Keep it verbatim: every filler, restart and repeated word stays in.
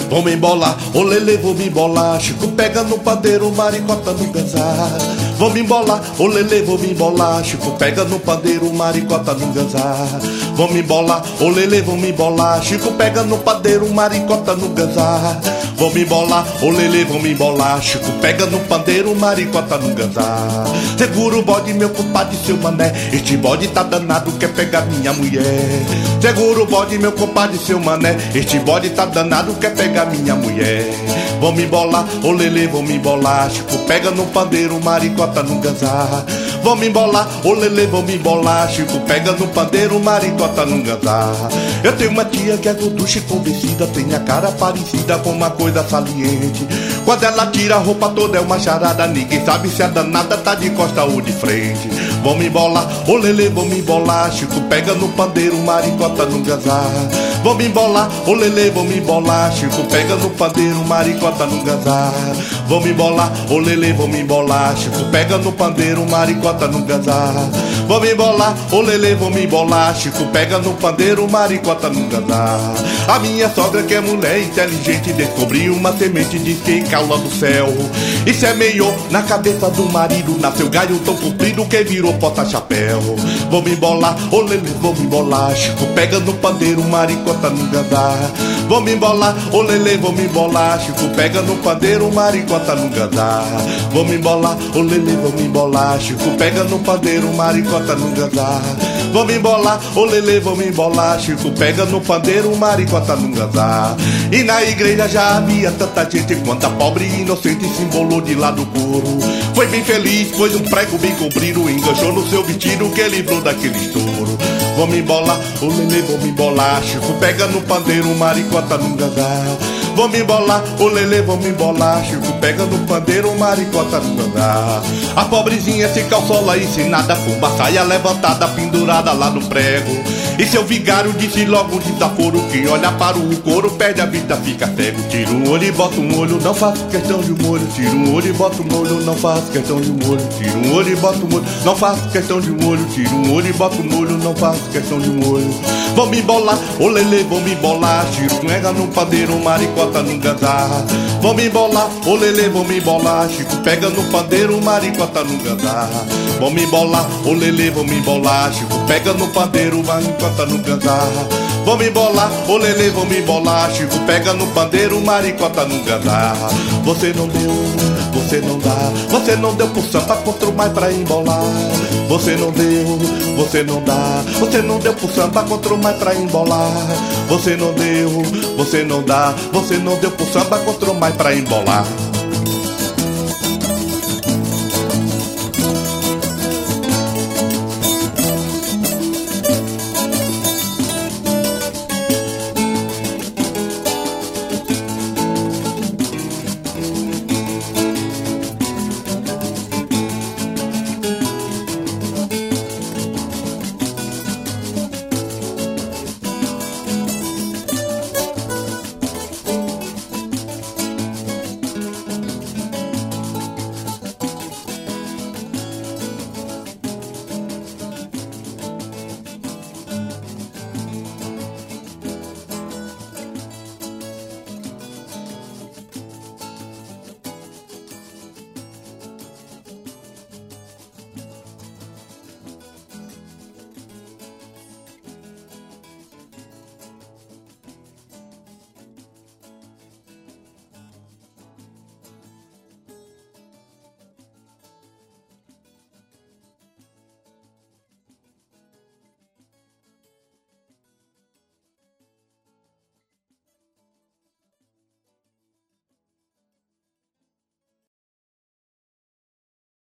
vou me embolar, ô lelê, vou me embolar. Chico pega no pandeiro, maricota no ganzá. Vou me embolar, ô lelê, vou me embolar. Chico pega no pandeiro, maricota no ganzá. Vou me embolar, ô lelê, vou me embolar. Chico pega no pandeiro, maricota no ganzá. Vou me embolar, ô lelê, vou me embolar. Chico pega no pandeiro, maricota no ganzá. Segura o bode, meu compadre, seu mané. Este bode tá danado, quer pegar minha mulher. Segura o bode, meu compadre, seu mané. Este bode tá danado, quer pegar minha mulher. Vou me embolar, ô lelê, vou me embolar. Chico pega no pandeiro, maricota no ganzá. Vou me embolar, ô lelê, vou me embolar. Chico pega no pandeiro, maricota no ganzá. Eu tenho uma tia que é duducha e convencida, tem a cara parecida com uma coisa saliente. Quando ela tira a roupa toda é uma charada, ninguém sabe se a danada tá de costa ou de frente. Vou me embolar, ô lelê, vou me embolar. Chico pega no pandeiro, maricota no ganzá. Vou me embolar, ô lelê, vou me embolar. Chico pega no pandeiro, maricota no ganzá. Vou me embolar, ô lelê, vou me embolar. Chico pega no pandeiro, maricota no ganzá. Vou me embolar, ô lelê, vou me embolar. Chico pega no pandeiro, maricota no ganzá. A minha sogra, que é mulher inteligente, descobriu uma semente de que cala do céu e semeou na cabeça do marido. Nasceu galho tão comprido que virou porta-chapéu. Vou me embolar, ô lelê, vou me embolar. Chico pega no pandeiro, maricota no ganzá. Vou me embolar, ô lelê, vou me embolar. Chico pega no pandeiro, maricota no ganzá. Vou me embolar, ô lelê, vou me embolar. Chico pega no pandeiro, maricota no ganzá. Vou me embolar, ô lelê, vou me embolar. Chico pega no pandeiro, maricota no ganzá. E na igreja já havia tanta gente quanto a pobre e inocente se embolou de lá do couro. Foi bem feliz, pois um prego bem comprido enganchou no seu vestido que livrou daquele estouro. Vou me embolar, ô lelê, vou me embolar. Chico pega no pandeiro, maricota no ganzá. Vou me embolar, ô lelê, vou me embolar. Chico pega no pandeiro, maricota no ganzá. A pobrezinha se calçola ensinada com uma saia levantada, pendurada lá no prego. E seu vigário disse logo de desaforo: quem olha para o couro perde a vista, fica cego. Tira um olho e bota um olho, não faço questão de um olho. Tira um olho e bota um olho, não faço questão de um olho. Tira um olho e bota um olho, não faço questão de um olho. Tira um olho e bota um olho, não faço questão de um olho. Vou me embolar, ô lelê, vou me embolar. Chico pega no pandeiro, maricota no ganzá. Vou me embolar, ô lelê, vou me embolar. Chico pega no pandeiro, maricota no ganzá. Vou me embolar, ô lelê, vou me embolar. Chico pega no pandeiro, maricota no ganzá. Vou me embolar, ô lelê, vou me embolar. Chico pega no pandeiro, maricota no ganzá. Você não deu, você não dá, você não deu pro samba, contra o mais pra embolar. Você não deu, você não dá, você não deu pro samba, contra o mais pra embolar. Você não deu, você não dá, você não deu pro samba, contra o mais pra embolar.